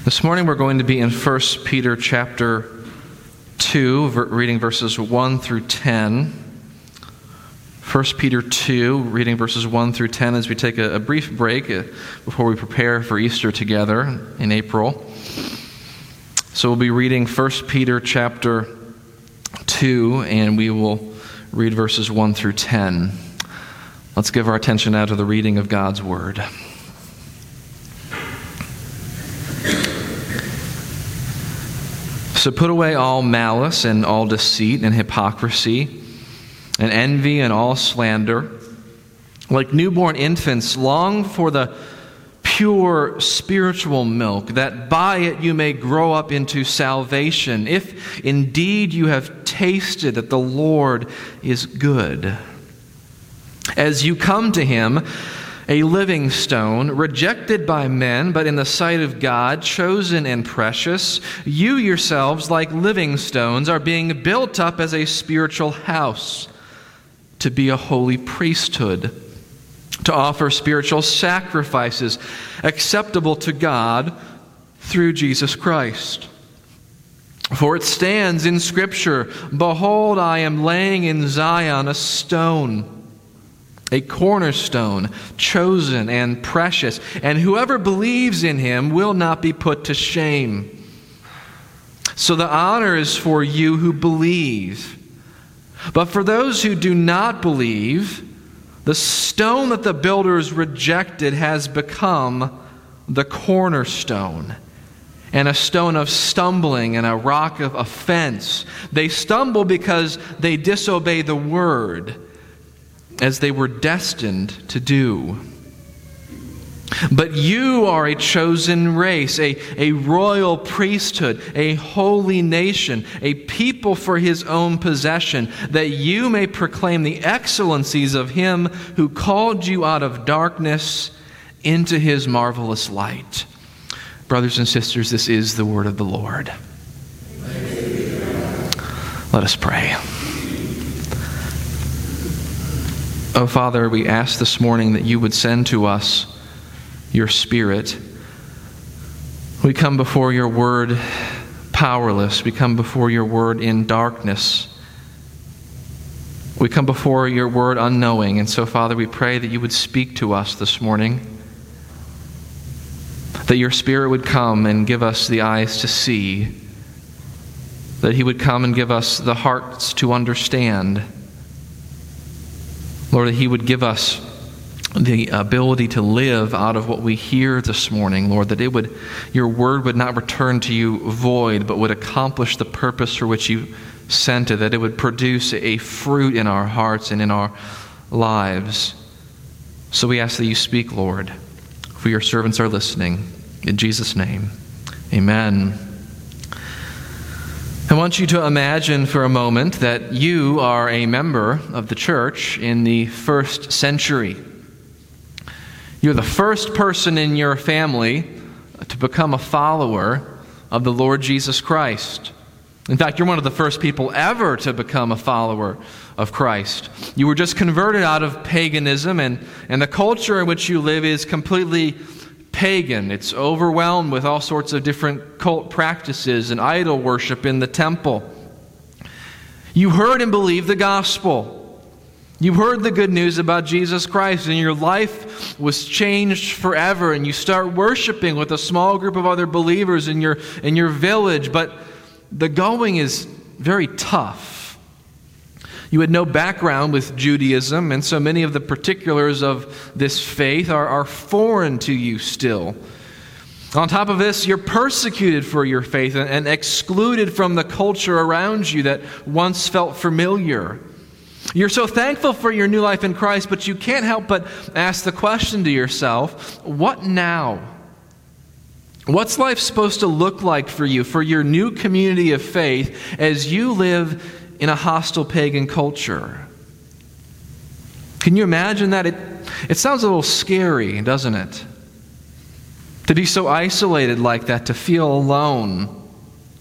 This morning we're going to be in 1 Peter chapter 2, reading verses 1 through 10. 1 Peter 2, reading verses 1 through 10 as we take a brief break before we prepare for Easter together in April. So we'll be reading 1 Peter chapter 2, and we will read verses 1 through 10. Let's give our attention now to the reading of God's Word. So put away all malice and all deceit and hypocrisy and envy and all slander. Like newborn infants, long for the pure spiritual milk, that by it you may grow up into salvation, if indeed you have tasted that the Lord is good. As you come to Him, a living stone, rejected by men, but in the sight of God, chosen and precious, you yourselves, like living stones, are being built up as a spiritual house, to be a holy priesthood, to offer spiritual sacrifices acceptable to God through Jesus Christ. For it stands in Scripture, "Behold, I am laying in Zion a stone, a cornerstone, chosen and precious, and whoever believes in Him will not be put to shame." So the honor is for you who believe. But for those who do not believe, the stone that the builders rejected has become the cornerstone, and a stone of stumbling and a rock of offense. They stumble because they disobey the word, as they were destined to do. But you are a chosen race, a royal priesthood, a holy nation, a people for His own possession, that you may proclaim the excellencies of Him who called you out of darkness into His marvelous light. Brothers and sisters, this is the word of the Lord. Let us pray. Oh, Father, we ask this morning that you would send to us your Spirit. We come before your word powerless. We come before your word in darkness. We come before your word unknowing. And so, Father, we pray that you would speak to us this morning, that your Spirit would come and give us the eyes to see, that He would come and give us the hearts to understand. Lord, that He would give us the ability to live out of what we hear this morning, Lord, that your word would not return to you void, but would accomplish the purpose for which you sent it, that it would produce a fruit in our hearts and in our lives. So we ask that you speak, Lord, for your servants are listening. In Jesus' name, amen. I want you to imagine for a moment that you are a member of the church in the first century. You're the first person in your family to become a follower of the Lord Jesus Christ. In fact, you're one of the first people ever to become a follower of Christ. You were just converted out of paganism, and the culture in which you live is completely pagan. It's overwhelmed with all sorts of different cult practices and idol worship in the temple. You heard and believed the gospel. You heard the good news about Jesus Christ, and your life was changed forever, and you start worshiping with a small group of other believers in your village, but the going is very tough. You had no background with Judaism, and so many of the particulars of this faith are foreign to you still. On top of this, you're persecuted for your faith and excluded from the culture around you that once felt familiar. You're so thankful for your new life in Christ, but you can't help but ask the question to yourself, what now? What's life supposed to look like for you, for your new community of faith, as you live in a hostile pagan culture? Can you imagine that? It sounds a little scary, doesn't it? To be so isolated like that, to feel alone.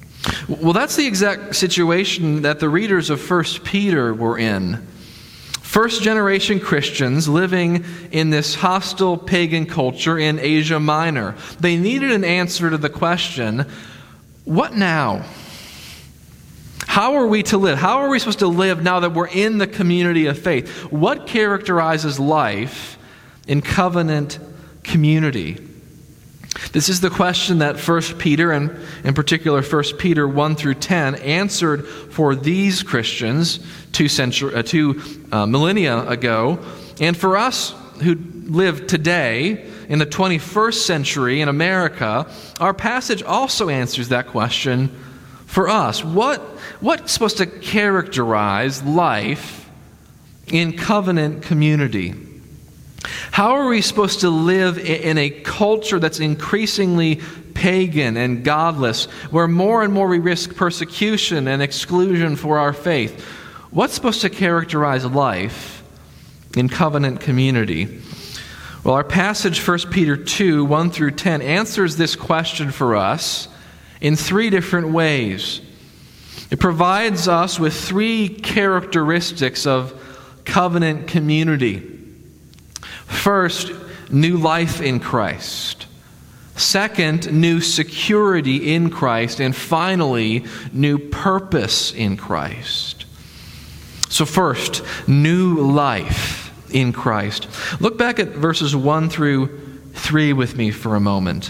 Well, that's the exact situation that the readers of 1 Peter were in. First-generation Christians living in this hostile pagan culture in Asia Minor. They needed an answer to the question, what now? How are we to live? How are we supposed to live now that we're in the community of faith? What characterizes life in covenant community? This is the question that 1 Peter, and in particular 1 Peter 1 through 10, answered for these Christians two millennia ago. And for us who live today in the 21st century in America, our passage also answers that question for us. What's supposed to characterize life in covenant community? How are we supposed to live in a culture that's increasingly pagan and godless, where more and more we risk persecution and exclusion for our faith? What's supposed to characterize life in covenant community? Well, our passage, 1 Peter 2, 1 through 10, answers this question for us in three different ways. It provides us with three characteristics of covenant community. First, new life in Christ. Second, new security in Christ. And finally, new purpose in Christ. So first, new life in Christ. Look back at verses 1 through 3 with me for a moment.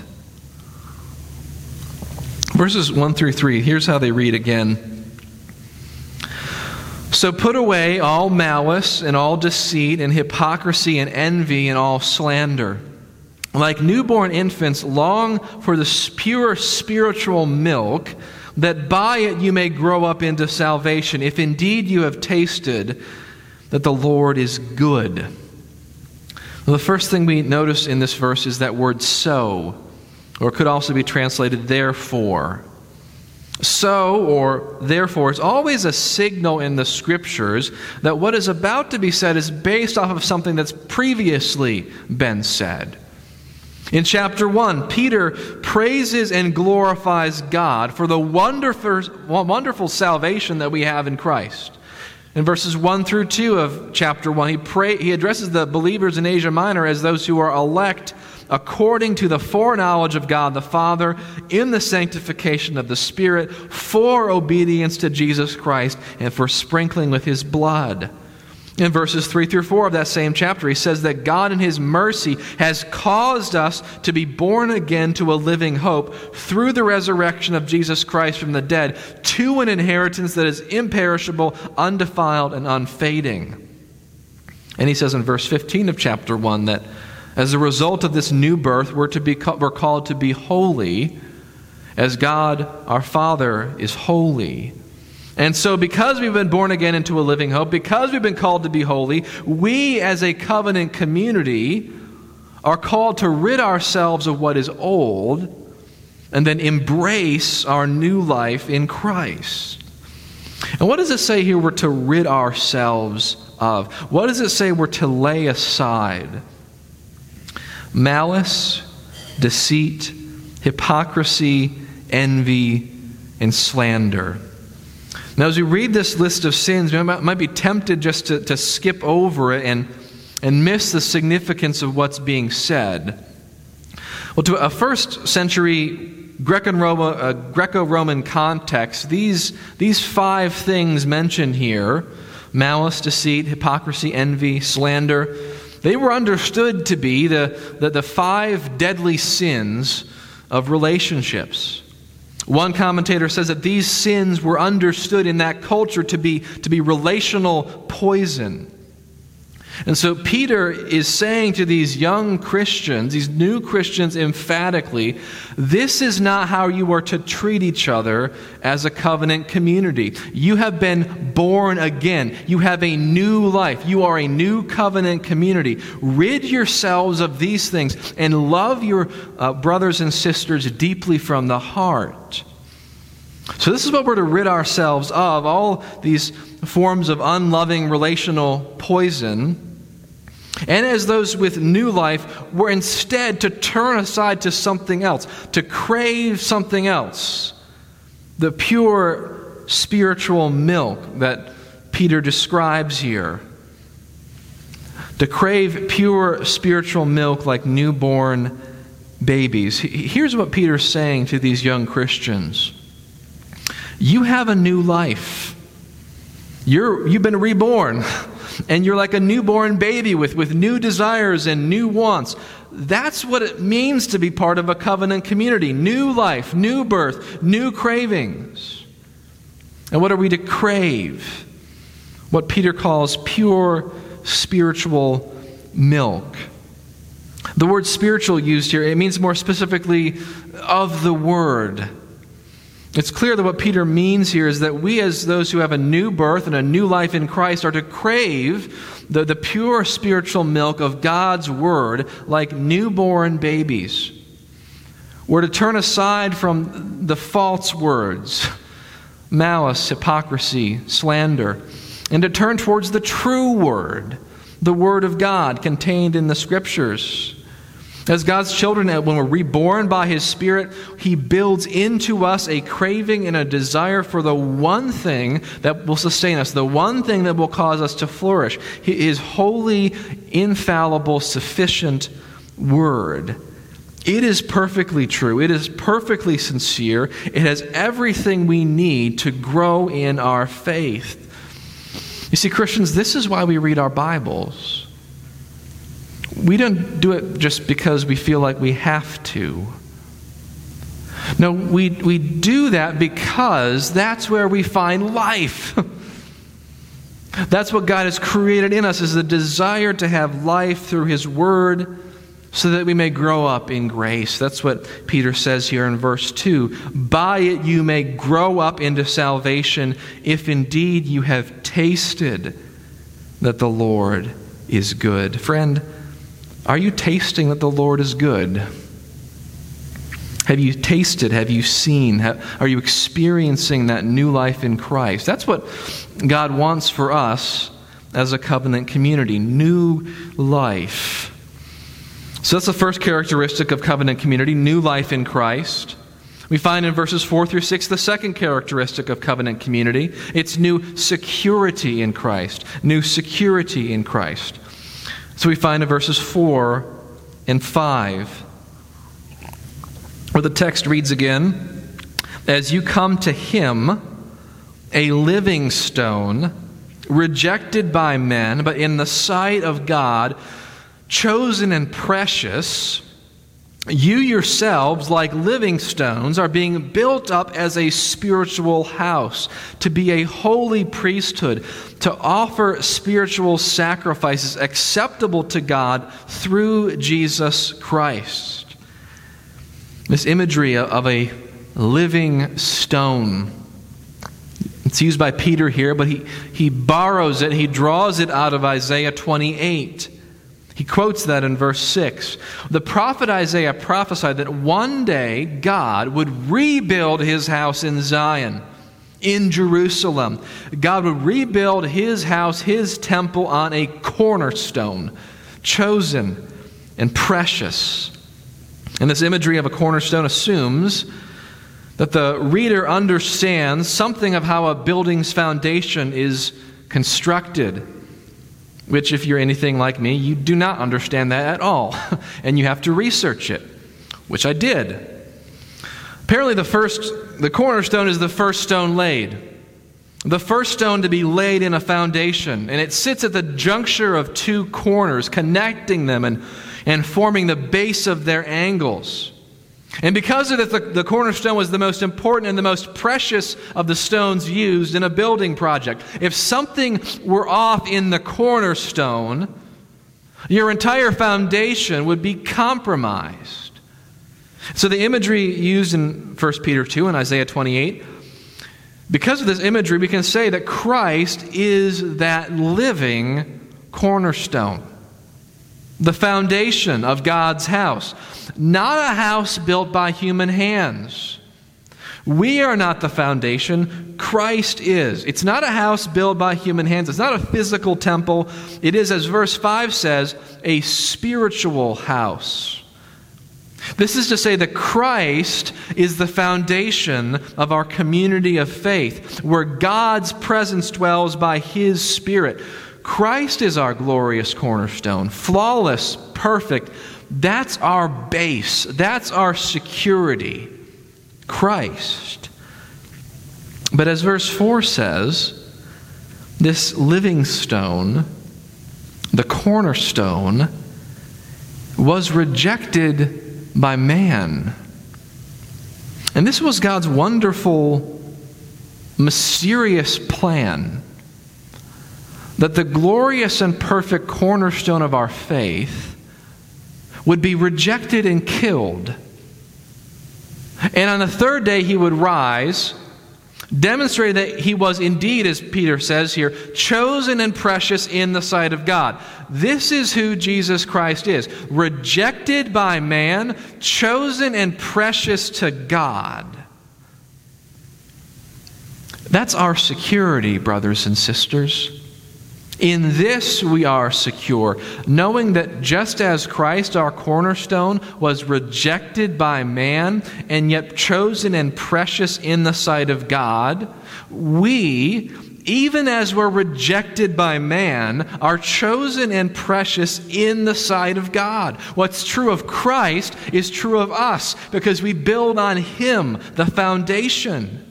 Verses 1 through 3, here's how they read again. So put away all malice and all deceit and hypocrisy and envy and all slander. Like newborn infants, long for the pure spiritual milk, that by it you may grow up into salvation, if indeed you have tasted that the Lord is good. Well, the first thing we notice in this verse is that word so, or it could also be translated therefore. So, or therefore, is always a signal in the Scriptures that what is about to be said is based off of something that's previously been said. In chapter 1, Peter praises and glorifies God for the wonderful salvation that we have in Christ. In verses 1 through 2 of chapter 1, he addresses the believers in Asia Minor as those who are elect according to the foreknowledge of God the Father in the sanctification of the Spirit, for obedience to Jesus Christ and for sprinkling with His blood. In verses 3 through 4 of that same chapter, he says that God in His mercy has caused us to be born again to a living hope through the resurrection of Jesus Christ from the dead, to an inheritance that is imperishable, undefiled, and unfading. And he says in verse 15 of chapter 1 that as a result of this new birth, we're called to be holy as God, our Father, is holy. And so because we've been born again into a living hope, because we've been called to be holy, we as a covenant community are called to rid ourselves of what is old and then embrace our new life in Christ. And what does it say here we're to rid ourselves of? What does it say we're to lay aside? Malice, deceit, hypocrisy, envy, and slander. Now, as we read this list of sins, we might be tempted just to skip over it and miss the significance of what's being said. Well, to a first century Greco-Roman context, these five things mentioned here, malice, deceit, hypocrisy, envy, slander, they were understood to be the five deadly sins of relationships. One commentator says that these sins were understood in that culture to be relational poison. And so Peter is saying to these young Christians, these new Christians emphatically, this is not how you are to treat each other as a covenant community. You have been born again. You have a new life. You are a new covenant community. Rid yourselves of these things and love your brothers and sisters deeply from the heart. So this is what we're to rid ourselves of, all these forms of unloving relational poison. And as those with new life, we're instead to turn aside to something else, to crave something else. The pure spiritual milk that Peter describes here. to crave pure spiritual milk like newborn babies. Here's what Peter's saying to these young Christians. You have a new life. You've been reborn, and you're like a newborn baby with new desires and new wants. That's what it means to be part of a covenant community. New life, new birth, new cravings. And what are we to crave? What Peter calls pure spiritual milk. The word spiritual used here, it means more specifically of the Word. It's clear that what Peter means here is that we, as those who have a new birth and a new life in Christ, are to crave the pure spiritual milk of God's Word like newborn babies. We're to turn aside from the false words, malice, hypocrisy, slander, and to turn towards the true Word, the Word of God contained in the Scriptures. As God's children, when we're reborn by His Spirit, He builds into us a craving and a desire for the one thing that will sustain us, the one thing that will cause us to flourish. His holy, infallible, sufficient Word. It is perfectly true. It is perfectly sincere. It has everything we need to grow in our faith. You see, Christians, this is why we read our Bibles. We don't do it just because we feel like we have to. No, we do that because that's where we find life. That's what God has created in us, is the desire to have life through His Word so that we may grow up in grace. That's what Peter says here in verse 2. By it you may grow up into salvation, if indeed you have tasted that the Lord is good. Friend, are you tasting that the Lord is good? Have you tasted? Have you seen? Are you experiencing that new life in Christ? That's what God wants for us as a covenant community. New life. So that's the first characteristic of covenant community, new life in Christ. We find in verses 4 through 6 the second characteristic of covenant community. It's new security in Christ. New security in Christ. So we find in verses 4 and 5, where the text reads again, as you come to Him, a living stone, rejected by men, but in the sight of God, chosen and precious, you yourselves, like living stones, are being built up as a spiritual house, to be a holy priesthood, to offer spiritual sacrifices acceptable to God through Jesus Christ. This imagery of a living stone. It's used by Peter here, but he borrows it, he draws it out of Isaiah 28. He quotes that in verse 6. The prophet Isaiah prophesied that one day God would rebuild His house in Zion, in Jerusalem. God would rebuild His house, His temple, on a cornerstone, chosen and precious. And this imagery of a cornerstone assumes that the reader understands something of how a building's foundation is constructed, which, if you're anything like me, you do not understand that at all. And you have to research it, which I did. Apparently the cornerstone is the first stone laid. The first stone to be laid in a foundation. And it sits at the juncture of two corners, connecting them and forming the base of their angles. And because of that, the cornerstone was the most important and the most precious of the stones used in a building project. If something were off in the cornerstone, your entire foundation would be compromised. So the imagery used in 1 Peter 2 and Isaiah 28, because of this imagery, we can say that Christ is that living cornerstone. The foundation of God's house. Not a house built by human hands. We are not the foundation. Christ is. It's not a house built by human hands. It's not a physical temple. It is, as verse 5 says, a spiritual house. This is to say that Christ is the foundation of our community of faith, where God's presence dwells by His Spirit. Christ is our glorious cornerstone, flawless, perfect. That's our base. That's our security. Christ. But as verse 4 says, this living stone, the cornerstone, was rejected by man. And this was God's wonderful, mysterious plan, that the glorious and perfect cornerstone of our faith would be rejected and killed. And on the third day he would rise, demonstrating that he was indeed, as Peter says here, chosen and precious in the sight of God. This is who Jesus Christ is. Rejected by man, chosen and precious to God. That's our security, brothers and sisters. In this we are secure, knowing that just as Christ, our cornerstone, was rejected by man and yet chosen and precious in the sight of God, we, even as we're rejected by man, are chosen and precious in the sight of God. What's true of Christ is true of us because we build on Him, the foundation.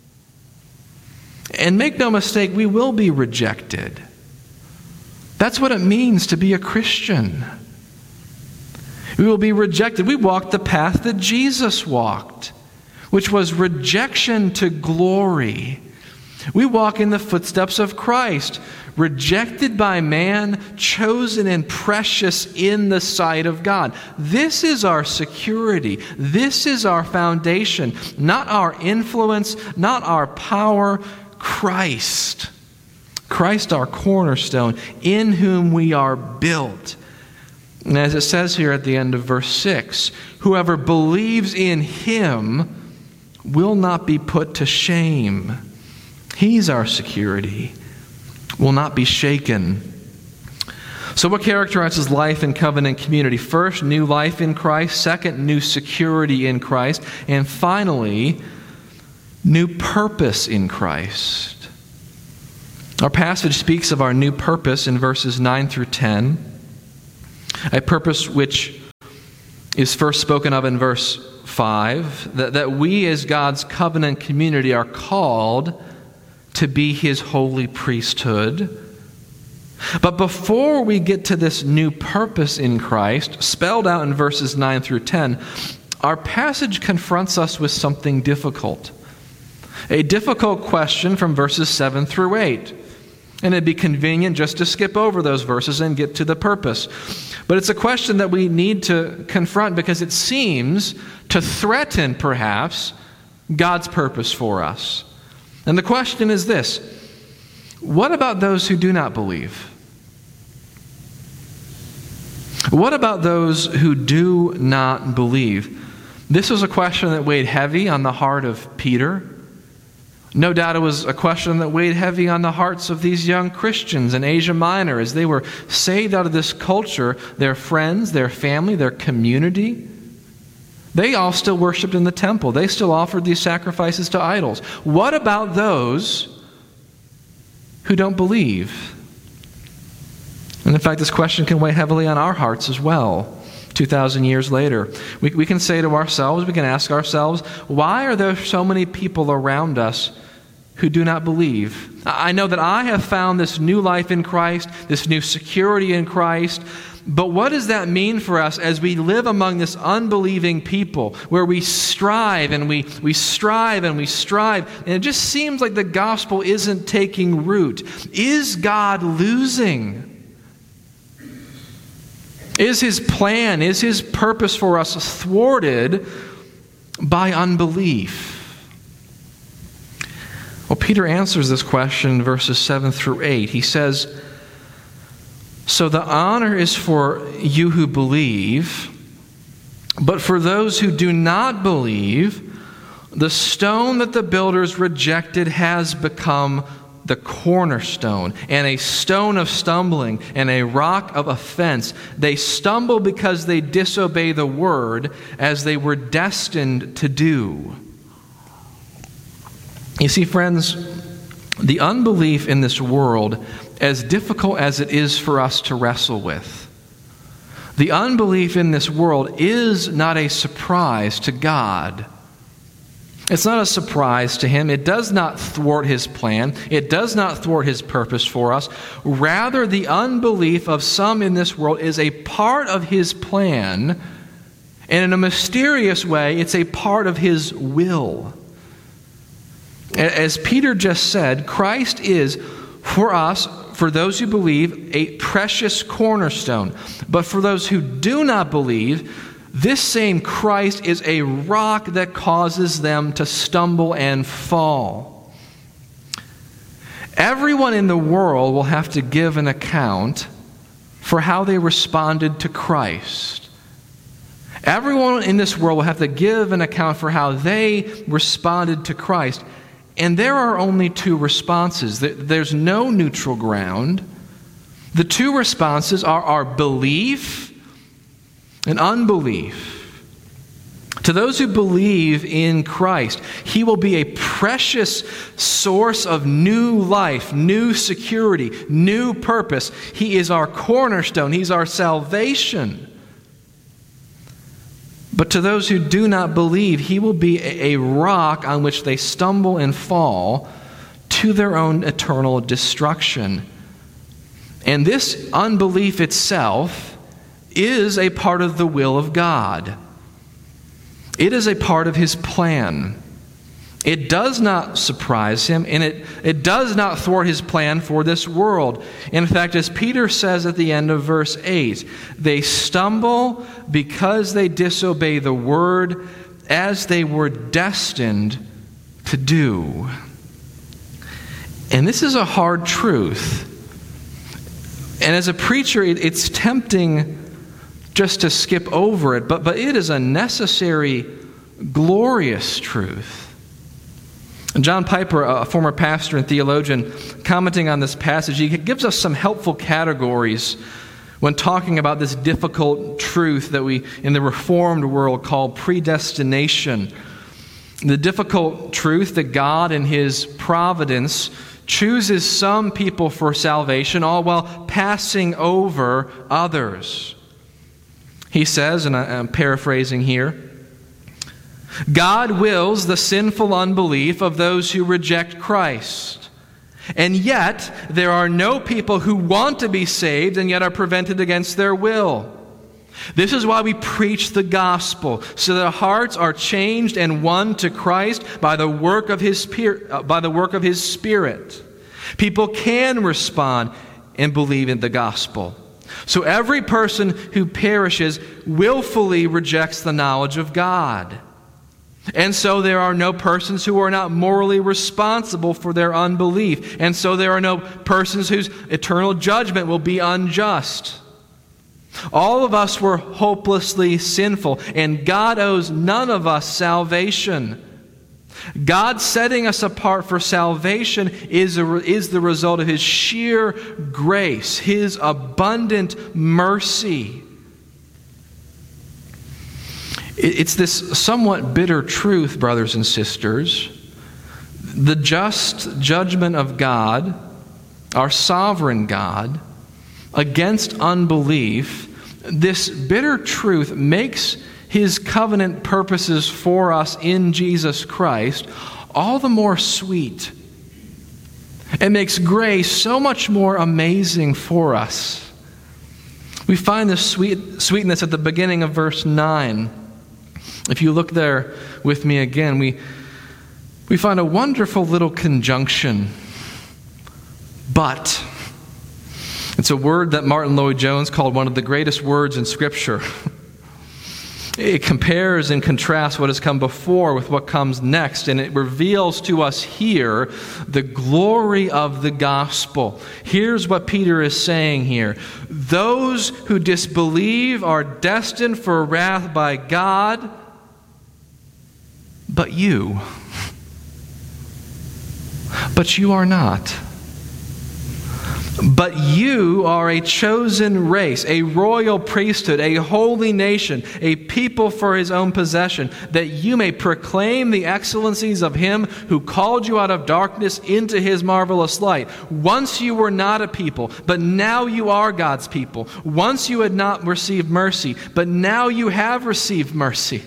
And make no mistake, we will be rejected. That's what it means to be a Christian. We will be rejected. We walked the path that Jesus walked, which was rejection to glory. We walk in the footsteps of Christ, rejected by man, chosen and precious in the sight of God. This is our security. This is our foundation. Not our influence, not our power, Christ. Christ, our cornerstone, in whom we are built. And as it says here at the end of verse 6, whoever believes in Him will not be put to shame. He's our security, will not be shaken. So what characterizes life in covenant community? First, new life in Christ. Second, new security in Christ. And finally, new purpose in Christ. Our passage speaks of our new purpose in verses 9 through 10, a purpose which is first spoken of in verse 5, that we as God's covenant community are called to be His holy priesthood. But before we get to this new purpose in Christ, spelled out in verses 9 through 10, our passage confronts us with something difficult. A difficult question from verses 7 through 8. And it'd be convenient just to skip over those verses and get to the purpose. But it's a question that we need to confront because it seems to threaten, perhaps, God's purpose for us. And the question is this: what about those who do not believe? What about those who do not believe? This was a question that weighed heavy on the heart of Peter. No doubt it was a question that weighed heavy on the hearts of these young Christians in Asia Minor as they were saved out of this culture, their friends, their family, their community. They all still worshiped in the temple. They still offered these sacrifices to idols. What about those who don't believe? And in fact, this question can weigh heavily on our hearts as well. 2,000 years later, we can say to ourselves, we can ask ourselves, why are there so many people around us who do not believe? I know that I have found this new life in Christ, this new security in Christ, but what does that mean for us as we live among this unbelieving people where we strive and we strive and we strive, and it just seems like the gospel isn't taking root? Is God losing? Is His plan, is His purpose for us thwarted by unbelief? Well, Peter answers this question in verses 7 through 8. He says, "So the honor is for you who believe, but for those who do not believe, the stone that the builders rejected has become the cornerstone, and a stone of stumbling, and a rock of offense. They stumble because they disobey the word, as they were destined to do." You see, friends, the unbelief in this world, as difficult as it is for us to wrestle with, the unbelief in this world is not a surprise to God. It's not a surprise to Him. It does not thwart His plan. It does not thwart His purpose for us. Rather, the unbelief of some in this world is a part of His plan, and in a mysterious way, it's a part of His will. As Peter just said, Christ is, for us, for those who believe, a precious cornerstone. But for those who do not believe, this same Christ is a rock that causes them to stumble and fall. Everyone in the world will have to give an account for how they responded to Christ. Everyone in this world will have to give an account for how they responded to Christ. And there are only two responses. There's no neutral ground. The two responses are our belief and unbelief. To those who believe in Christ, He will be a precious source of new life, new security, new purpose. He is our cornerstone. He's our salvation. But to those who do not believe, He will be a rock on which they stumble and fall to their own eternal destruction. And this unbelief itself is a part of the will of God. It is a part of His plan. It does not surprise Him, and it does not thwart His plan for this world. In fact, as Peter says at the end of verse 8, they stumble because they disobey the word as they were destined to do. And this is a hard truth. And as a preacher, it's tempting just to skip over it, but it is a necessary, glorious truth. And John Piper, a former pastor and theologian, commenting on this passage, he gives us some helpful categories when talking about this difficult truth that we, in the Reformed world, call predestination. The difficult truth that God in His providence chooses some people for salvation, all while passing over others. He says, and I'm paraphrasing here, God wills the sinful unbelief of those who reject Christ. And yet, there are no people who want to be saved and yet are prevented against their will. This is why we preach the gospel, so that hearts are changed and won to Christ by the work of His Spirit. People can respond and believe in the gospel. So every person who perishes willfully rejects the knowledge of God. And so there are no persons who are not morally responsible for their unbelief. And so there are no persons whose eternal judgment will be unjust. All of us were hopelessly sinful, and God owes none of us salvation. God setting us apart for salvation is the result of His sheer grace, His abundant mercy. It's this somewhat bitter truth, brothers and sisters. The just judgment of God, our sovereign God, against unbelief, this bitter truth makes His covenant purposes for us in Jesus Christ all the more sweet. It makes grace so much more amazing for us. We find this sweetness at the beginning of verse 9. If you look there with me again, we find a wonderful little conjunction. But. It's a word that Martin Lloyd-Jones called one of the greatest words in Scripture. It compares and contrasts what has come before with what comes next, and it reveals to us here the glory of the gospel. Here's what Peter is saying here. Those who disbelieve are destined for wrath by God, but you are not. But you are a chosen race, a royal priesthood, a holy nation, a people for his own possession, that you may proclaim the excellencies of him who called you out of darkness into his marvelous light. Once you were not a people, but now you are God's people. Once you had not received mercy, but now you have received mercy.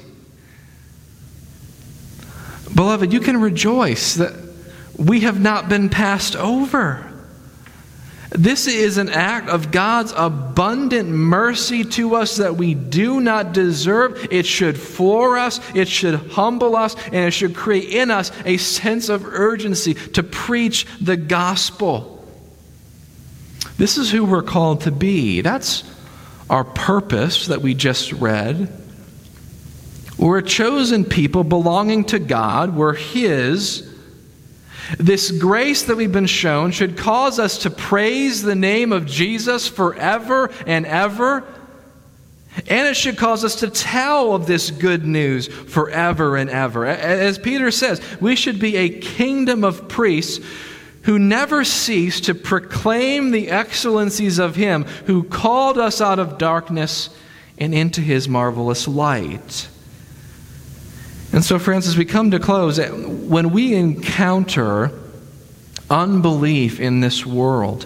Beloved, you can rejoice that we have not been passed over. This is an act of God's abundant mercy to us that we do not deserve. It should floor us, it should humble us, and it should create in us a sense of urgency to preach the gospel. This is who we're called to be. That's our purpose that we just read. We're a chosen people belonging to God. We're his. This grace that we've been shown should cause us to praise the name of Jesus forever and ever. And it should cause us to tell of this good news forever and ever. As Peter says, we should be a kingdom of priests who never cease to proclaim the excellencies of him who called us out of darkness and into his marvelous light. And so, friends, as we come to close, when we encounter unbelief in this world,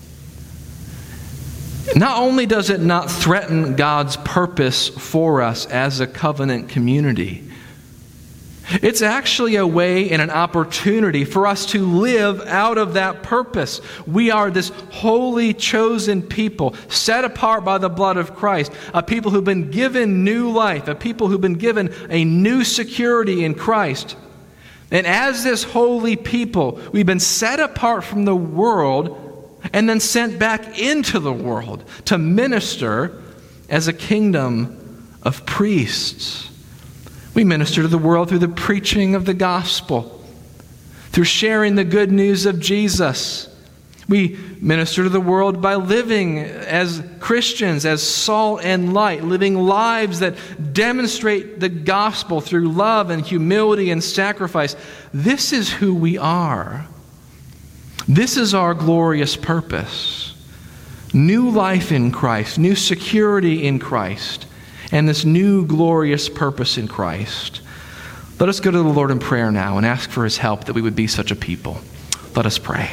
not only does it not threaten God's purpose for us as a covenant community, it's actually a way and an opportunity for us to live out of that purpose. We are this holy, chosen people, set apart by the blood of Christ, a people who've been given new life, a people who've been given a new security in Christ. And as this holy people, we've been set apart from the world and then sent back into the world to minister as a kingdom of priests. We minister to the world through the preaching of the gospel, through sharing the good news of Jesus. We minister to the world by living as Christians, as salt and light, living lives that demonstrate the gospel through love and humility and sacrifice. This is who we are. This is our glorious purpose. New life in Christ, new security in Christ, and this new glorious purpose in Christ. Let us go to the Lord in prayer now and ask for his help that we would be such a people. Let us pray.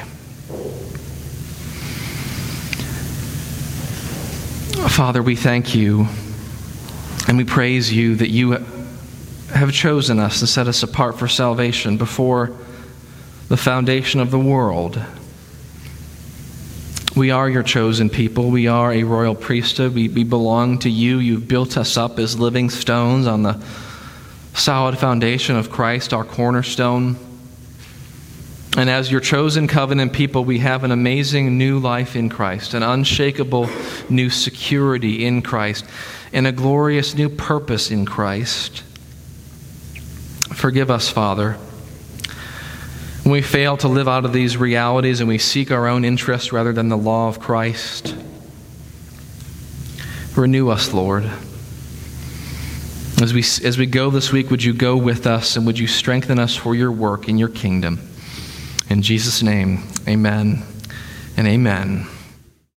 Father, we thank you and we praise you that you have chosen us and set us apart for salvation before the foundation of the world. We are your chosen people. We are a royal priesthood. We belong to you. You've built us up as living stones on the solid foundation of Christ, our cornerstone. And as your chosen covenant people, we have an amazing new life in Christ, an unshakable new security in Christ, and a glorious new purpose in Christ. Forgive us, Father, when we fail to live out of these realities and we seek our own interest rather than the law of Christ. Renew us, Lord. As we go this week, would you go with us and would you strengthen us for your work in your kingdom? In Jesus' name, amen and amen.